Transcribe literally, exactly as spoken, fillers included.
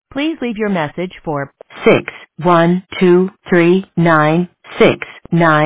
Please leave your message for six one two three nine six nine.